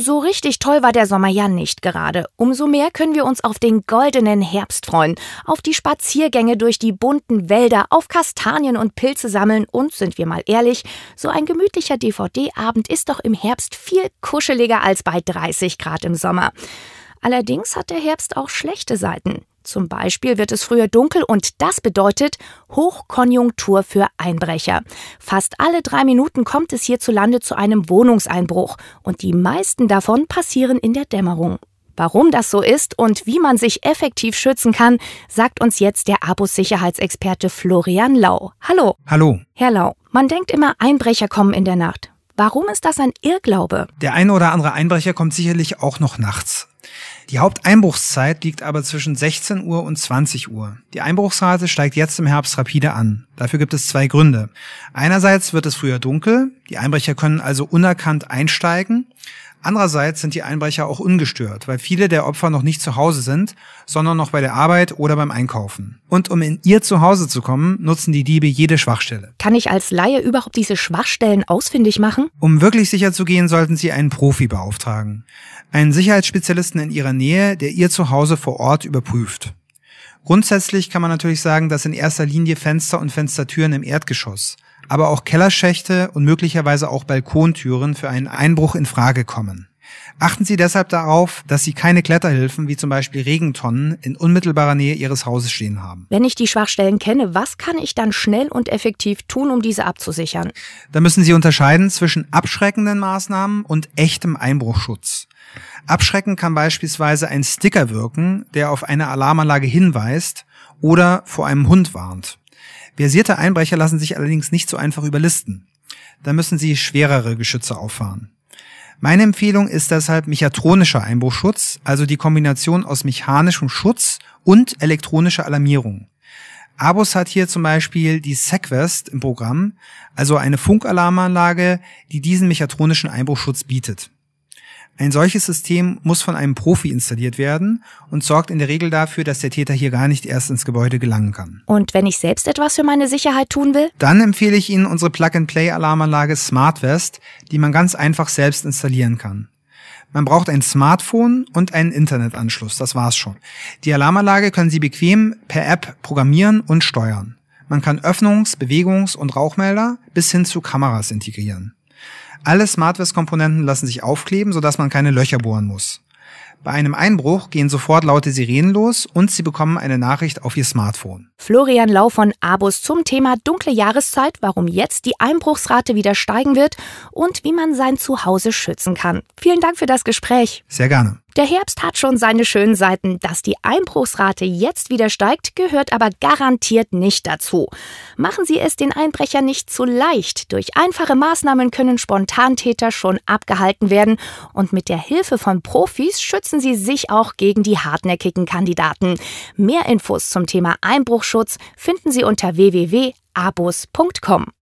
So richtig toll war der Sommer ja nicht gerade. Umso mehr können wir uns auf den goldenen Herbst freuen. Auf die Spaziergänge durch die bunten Wälder, auf Kastanien und Pilze sammeln und, sind wir mal ehrlich, so ein gemütlicher DVD-Abend ist doch im Herbst viel kuscheliger als bei 30 Grad im Sommer. Allerdings hat der Herbst auch schlechte Seiten. Zum Beispiel wird es früher dunkel und das bedeutet Hochkonjunktur für Einbrecher. Fast alle 3 Minuten kommt es hierzulande zu einem Wohnungseinbruch und die meisten davon passieren in der Dämmerung. Warum das so ist und wie man sich effektiv schützen kann, sagt uns jetzt der ABUS-Sicherheitsexperte Florian Lau. Hallo. Hallo. Herr Lau, man denkt immer, Einbrecher kommen in der Nacht. Warum ist das ein Irrglaube? Der eine oder andere Einbrecher kommt sicherlich auch noch nachts. Die Haupteinbruchszeit liegt aber zwischen 16 Uhr und 20 Uhr. Die Einbruchsrate steigt jetzt im Herbst rapide an. Dafür gibt es 2 Gründe. Einerseits wird es früher dunkel, die Einbrecher können also unerkannt einsteigen. Andererseits sind die Einbrecher auch ungestört, weil viele der Opfer noch nicht zu Hause sind, sondern noch bei der Arbeit oder beim Einkaufen. Und um in ihr Zuhause zu kommen, nutzen die Diebe jede Schwachstelle. Kann ich als Laie überhaupt diese Schwachstellen ausfindig machen? Um wirklich sicher zu gehen, sollten Sie einen Profi beauftragen. Einen Sicherheitsspezialisten in Ihrer Nähe, der Ihr Zuhause vor Ort überprüft. Grundsätzlich kann man natürlich sagen, dass in erster Linie Fenster und Fenstertüren im Erdgeschoss, aber auch Kellerschächte und möglicherweise auch Balkontüren für einen Einbruch in Frage kommen. Achten Sie deshalb darauf, dass Sie keine Kletterhilfen wie zum Beispiel Regentonnen in unmittelbarer Nähe Ihres Hauses stehen haben. Wenn ich die Schwachstellen kenne, was kann ich dann schnell und effektiv tun, um diese abzusichern? Da müssen Sie unterscheiden zwischen abschreckenden Maßnahmen und echtem Einbruchschutz. Abschrecken kann beispielsweise ein Sticker wirken, der auf eine Alarmanlage hinweist oder vor einem Hund warnt. Versierte Einbrecher lassen sich allerdings nicht so einfach überlisten. Da müssen Sie schwerere Geschütze auffahren. Meine Empfehlung ist deshalb mechatronischer Einbruchschutz, also die Kombination aus mechanischem Schutz und elektronischer Alarmierung. ABUS hat hier zum Beispiel die Sequest im Programm, also eine Funkalarmanlage, die diesen mechatronischen Einbruchschutz bietet. Ein solches System muss von einem Profi installiert werden und sorgt in der Regel dafür, dass der Täter hier gar nicht erst ins Gebäude gelangen kann. Und wenn ich selbst etwas für meine Sicherheit tun will? Dann empfehle ich Ihnen unsere Plug-and-Play-Alarmanlage SmartVest, die man ganz einfach selbst installieren kann. Man braucht ein Smartphone und einen Internetanschluss, das war's schon. Die Alarmanlage können Sie bequem per App programmieren und steuern. Man kann Öffnungs-, Bewegungs- und Rauchmelder bis hin zu Kameras integrieren. Alle SmartVest-Komponenten lassen sich aufkleben, sodass man keine Löcher bohren muss. Bei einem Einbruch gehen sofort laute Sirenen los und Sie bekommen eine Nachricht auf Ihr Smartphone. Florian Lau von ABUS zum Thema dunkle Jahreszeit, warum jetzt die Einbruchsrate wieder steigen wird und wie man sein Zuhause schützen kann. Vielen Dank für das Gespräch. Sehr gerne. Der Herbst hat schon seine schönen Seiten. Dass die Einbruchsrate jetzt wieder steigt, gehört aber garantiert nicht dazu. Machen Sie es den Einbrechern nicht zu leicht. Durch einfache Maßnahmen können Spontantäter schon abgehalten werden. Und mit der Hilfe von Profis schützen Sie sich auch gegen die hartnäckigen Kandidaten. Mehr Infos zum Thema Einbruchschutz finden Sie unter www.abus.com.